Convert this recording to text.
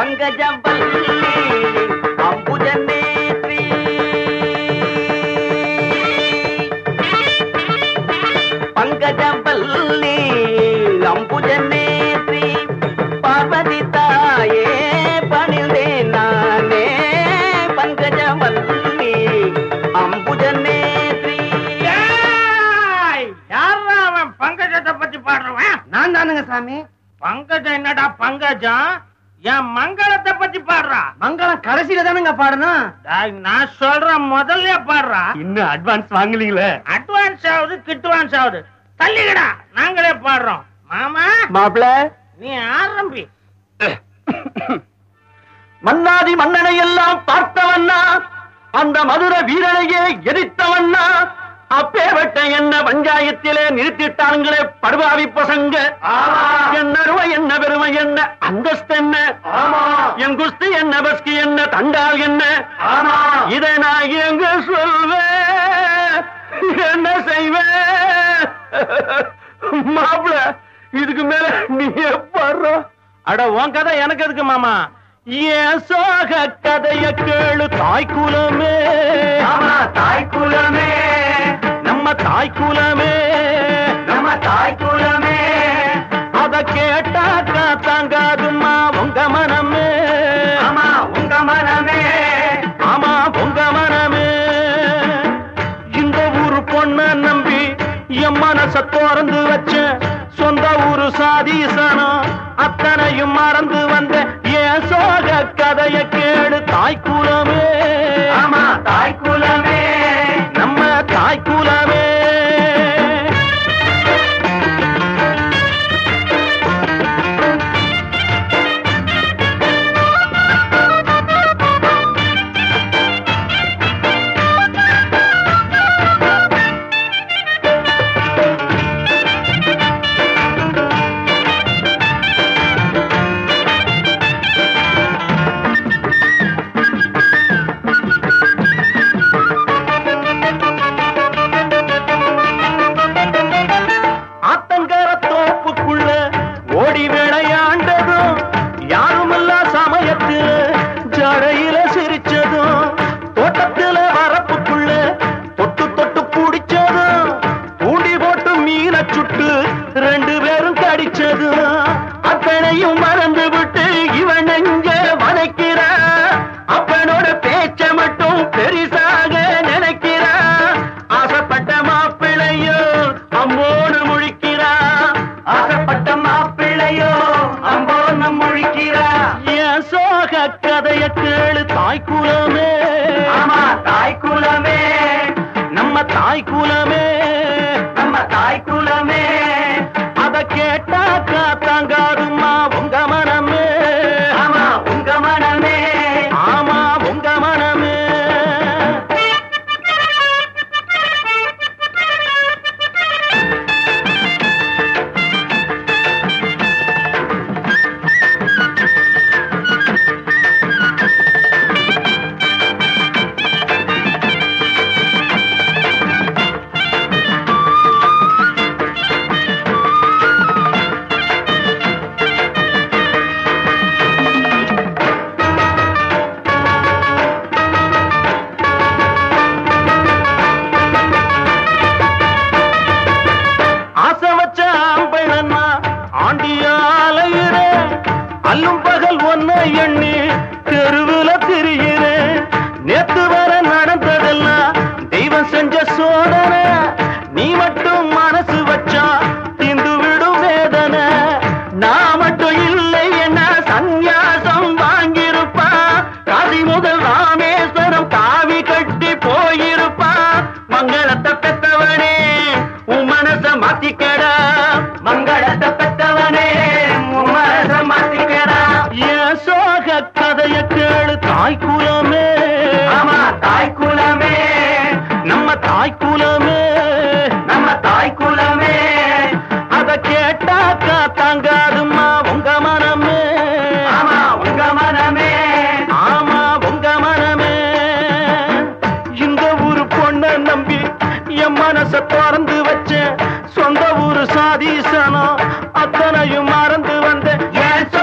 பங்கஜவல்லி அம்புஜநேத்ரி பங்கஜவல்லி அம்புஜநேத்ரி பார்வதி தாயே பணிந்தேன் நானே பங்கஜவல்லி அம்புஜநேத்ரி. யாரா அவன் பங்கஜத்தை பத்தி பாடுறவன்? நான் தானுங்க சாமி. பங்கஜம் என்னடா பங்கஜம்? என் மங்களத்தை பத்தி பாடுறா. மங்களம் கடைசியில தானுங்க பாடணும். நான் சொல்றேன் முதல்ல பாடுறா. இன்னும் அட்வான்ஸ் வாங்கலீங்களே. அட்வான்ஸ் ஆகுது கிட்வான்ஸ் ஆகுது. தள்ளிக்கடா, நாங்களே பாடுறோம். மாமா மாப்பிள நீ ஆரம்பி. மன்னாதி மன்னனை எல்லாம் பார்த்தவண்ணா, அந்த மதுர வீரனையே எதிர்த்தவண்ணா, அப்பேவட்ட என்ன பஞ்சாயத்திலே நிறுத்திட்டாங்களே படுபாவி பசங்க. என்ன அருமை என்ன பெருமை என்ன அந்தஸ்து என்ன, என் குஸ்தி என்ன பஸ்கி என்ன தண்டால் என்ன, இதை நான் எங்க சொல்வேன் என்ன செய்வேன்? மாப்பிள இதுக்கு மேல நீ பாடுற. அட உன் கதை எனக்கு எதுக்கு மாமா? ஏன் சோக கதைய கேளு தாய்க்குலமே. தாய்க்குலமே நம்ம தாய்க்குலமே, நம்ம தாய்க்குலமே. அத கேட்டாக்கா தாங்காதுமா உங்க மனமே. ஆமா உங்க மனமே, ஆமா உங்க மனமே. இந்த ஊரு பொண்ண நம்பி என் மனச திறந்து வச்ச, சொந்த ஊரு சாதீசனம் அத்தனையும் மறந்து வந்த ஏன் சோக கதைய கேளு தாய்க்குலமே. ஆமா தாய்க்குலமே, நம்ம தாய்க்குலமே. சொந்த ஊரு சாதீசனம் அத்தனையும் மறந்து வந்த